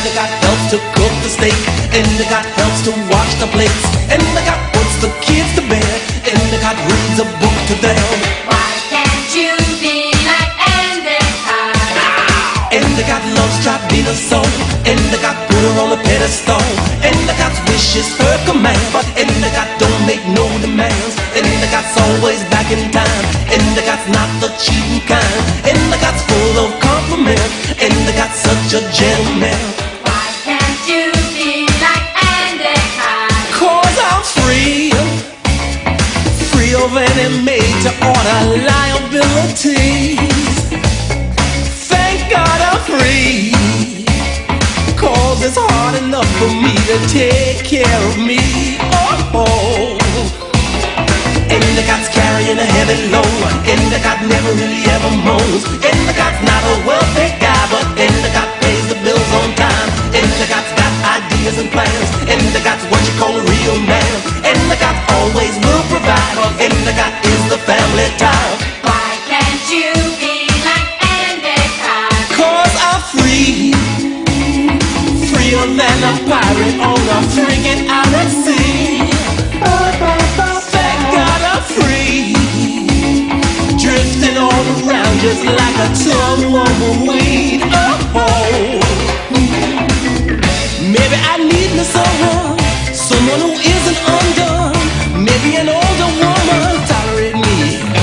Endicott helps to cook the steak. Endicott helps to wash the plates. Endicott puts the kids to bed. Endicott reads a book to them. Why can't you be like Endicott? Endicott loves Tribina so. Endicott put her on a pedestal. Endicott's wish is her command, but Endicott don't make no demands. Endicott's always back in time. Endicott's not the cheating kind. Endicott's full of compliments. Endicott's such a gentleman. Why can't you be like Endicott? 'Cause I'm free, free of any made-to-order liabilities. Thank God I'm free, 'cause it's hard enough for me to take care of me. Oh, Endicott's carrying a heavy load. Endicott never really ever moans. Endicott's not a wealthy guy, but Endicott pays the bills on time. Endicott's got ideas and plans. Endicott's what you call a real man. Endicott always will provide. Endicott is the family tie. Why can't you be like Endicott? 'Cause I'm free, freer than a pirate on a frigate out at sea. Thank God I'm free, drifting all around just like a tongue on the weed. Oh, maybe I need me someone who isn't undone. Maybe an older woman tolerate me.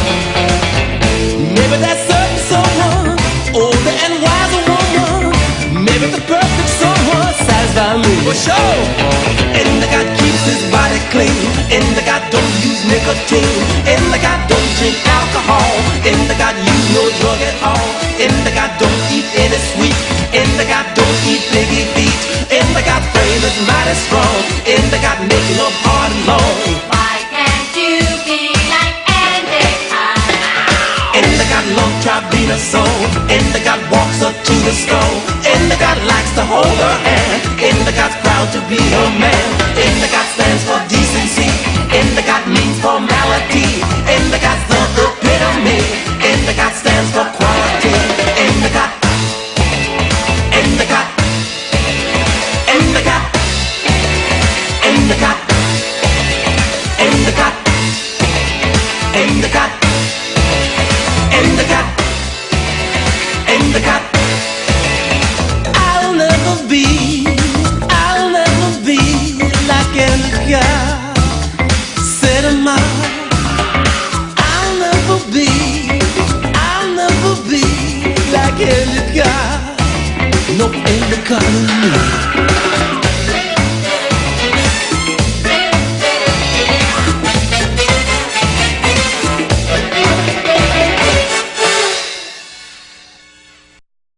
Maybe that certain someone, older and wiser woman. Maybe the perfect someone satisfy me. For sure. Endicott keeps his body clean. Endicott don't use nicotine. Endicott don't drink alcohol. Endicott use no drug at all. Endicott don't eat any sweet. Endicott don't eat piggy feet. Endicott frame is mighty strong. Endicott make love hard and long. Why can't you be like Endicott? Endicott love Tribina so. Endicott walks her to the store. Endicott likes to hold her hand. Endicott's proud to be her man. Endicott stands for decency. Endicott means formality. Endicott's the epitome. Endicott stands for quality. Endicott, Endicott, Endicott, Endicott, Endicott, Endicott, Endicott, Endicott. I'll never be like Endicott. Said him I'll never be like Endicott. No Endicott in me.